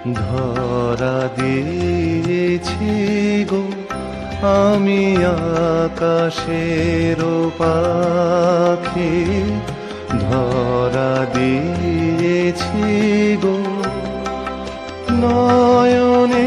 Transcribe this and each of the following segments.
ধরা দিয়েছি গো আমি আকাশের পাখি, ধরা দিয়েছি গো নয়নে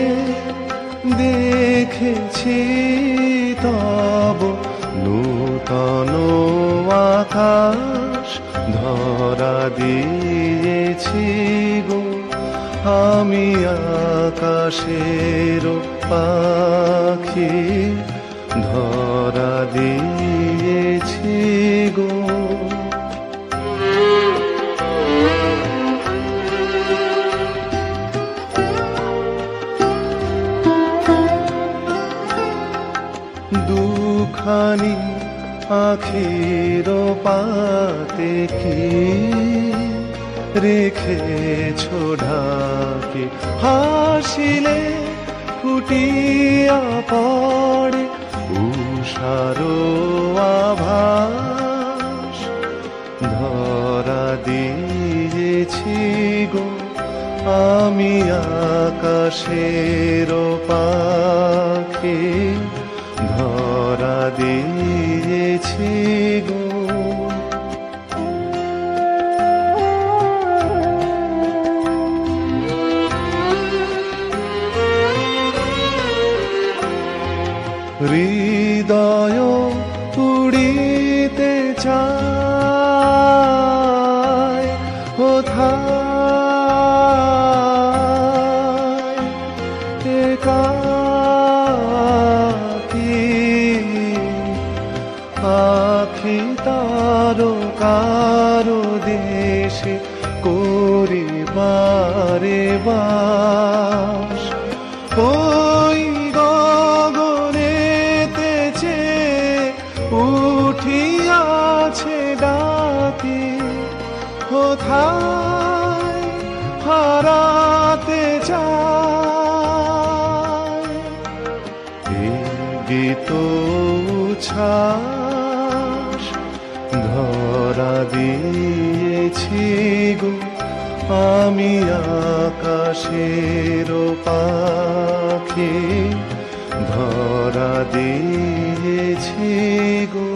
দেখেছি তব নূতন আকাশ, ধরা দিয়েছি গো আমি আকাশের পাখি, ধরা দিয়েছি গো। দুখানি আখির পাতে কি রেখেছ ঢাকে, হাসিলে ফুটিয়া পড়ে উষার আভাস, ধরা দিয়েছি গো আমি আকাশের পাখি, ধরা দিয়েছি গো। হৃদয় উড়িতে চায় কোথায় একাকী, আখি তারকার দেশে করিবারে বাস, ওই গগনেতে চেয়ে উঠিয়াছে ডাকি, কোথায় হারাতে চায় এই গীত উচ্ছ্বাস, ধরা দিয়েছি গো আমি আকাশের পাখি, ধরা দিয়েছি গো।